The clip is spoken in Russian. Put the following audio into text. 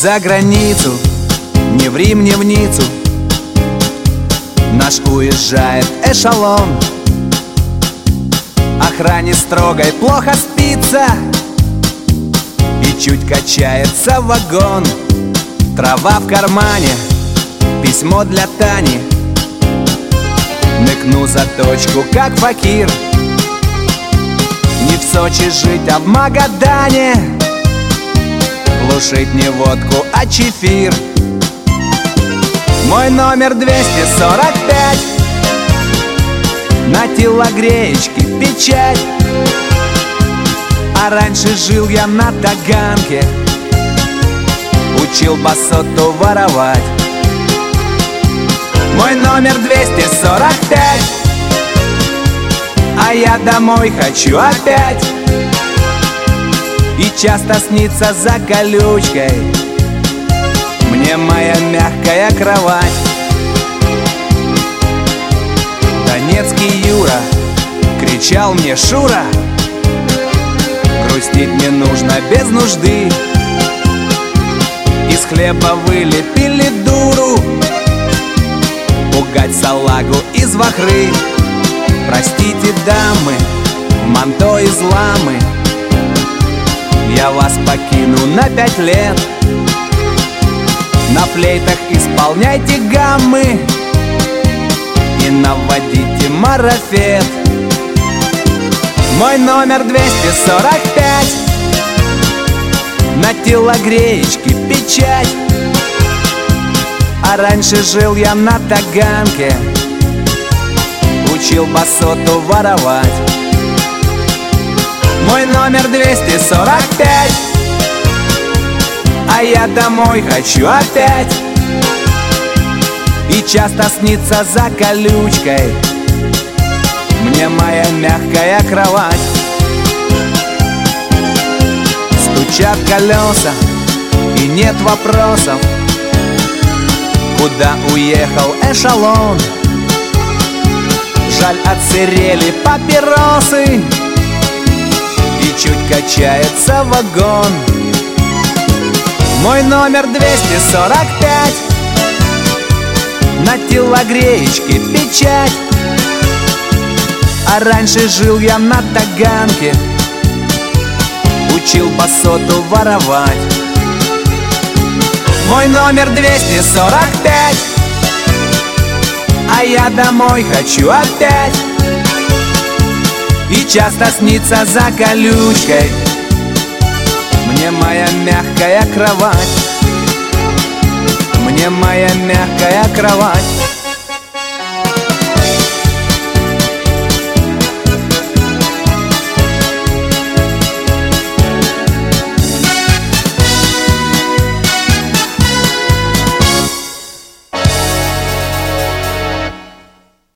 за границу, не в Рим, не в Ниццу. Наш уезжает эшелон. Охране строгой плохо спится, и чуть качается вагон. Трава в кармане, письмо для Тани. Ныкну за точку, как факир. Не в Сочи жить, а в Магадане. Глушить не водку, а чефир. Мой номер 245. На телогреечке печать. А раньше жил я на Таганке. Учил басоту воровать. Мой номер 245. А я домой хочу опять. И часто снится за колючкой мне моя мягкая кровать. Донецкий Юра кричал мне: Шура, грустить не нужно без нужды. Из хлеба вылепили дуру, пугать салагу из вахры. Простите, дамы, в манто из ламы, я вас покину на 5 лет. На флейтах исполняйте гаммы и наводите марафет. Мой номер 245. На телогреечке печать. А раньше жил я на Таганке. Учил басоту воровать. Мой номер 245. А я домой хочу опять. И часто снится за колючкой мне моя мягкая кровать. Стучат колеса и нет вопросов, куда уехал эшелон. Жаль, отсырели папиросы и чуть качается вагон. Мой номер 245. На телогреечке печать. А раньше жил я на Таганке. Учил басоту воровать. Мой номер 245. А я домой хочу опять. И часто снится за колючкой мне моя мягкая кровать. Мне моя мягкая кровать.